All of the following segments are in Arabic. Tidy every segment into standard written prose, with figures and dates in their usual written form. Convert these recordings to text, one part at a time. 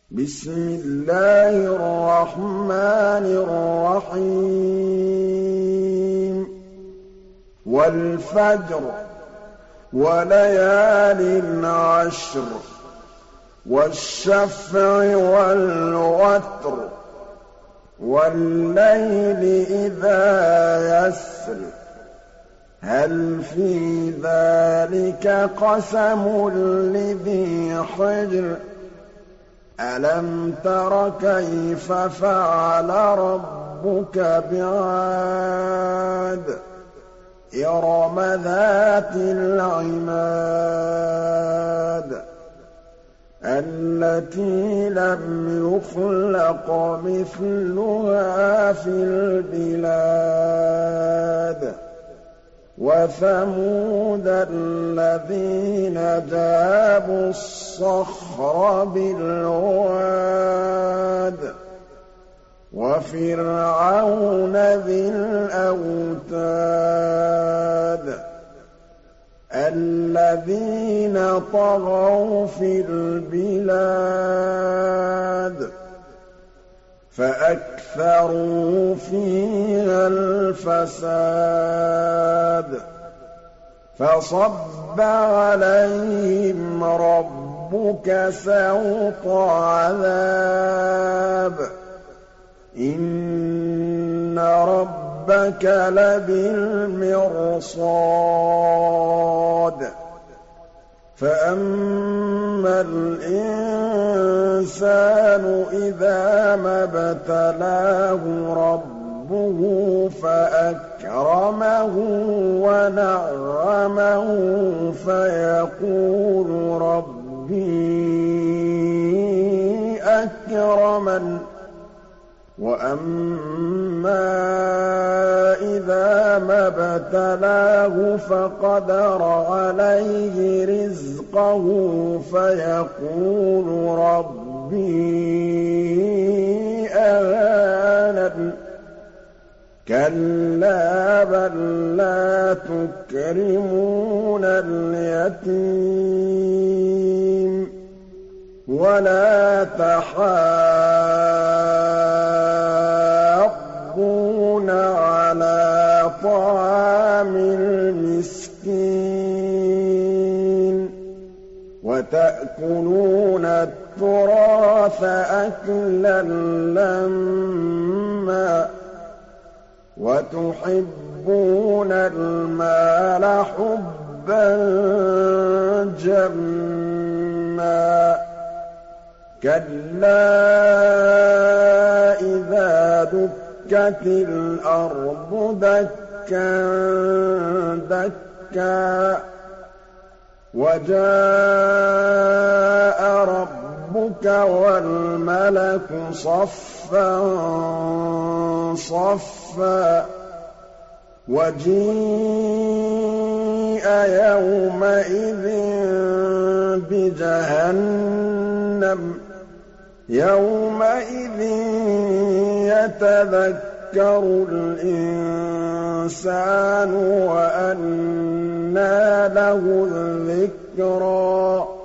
بسم الله الرحمن الرحيم والفجر وليال عشر والشفع والوتر والليل إذا يسر هل في ذلك قسم لذي حجر ألم تر كيف فعل ربك بعاد إرم ذات العماد التي لم يخلق مثلها في البلاد وثمود الذين جابوا الصخر بالواد وفرعون ذي الأوتاد الذين طغوا في البلاد فأكثروا فيها الفساد فصب عليهم ربك سوط عذاب إن ربك لبالمرصاد فأما الإنسان إذا ما ابتلاه ربه فأكرمه ونعمه فيقول ربي أكرمن وأما إذا ما ابتلاه فقدر عليه رزقه فيقول ربي أهانن كلا بل لا تكرمون اليتيم ولا تحاضون على طعام المسكين وتأكلون التراث أكلا لما وتحبون المال حبا جما كلا إذا دكت الأرض دكا دكا وجاء ربك والملك صفا صفا وجيء يومئذ بجهنم يومئذ يتذكر الإنسان وأنى له الذكرى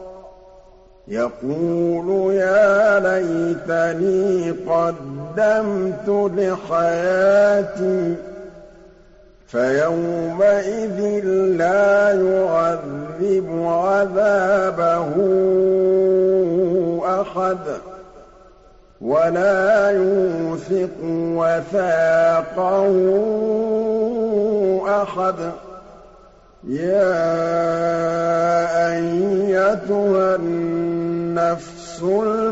يقول يا ليتني قدمت لحياتي فيومئذ لا يعذب عذابه أحد ولا يوثق وثاقه أحد يا أيتها النفس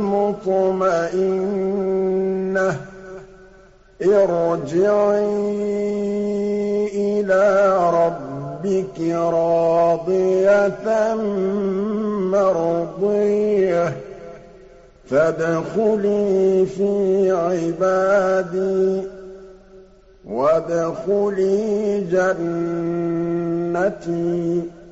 المطمئنة ارجعي إلى ربك راضية مرضية فادخلي في عبادي وادخلي جنتي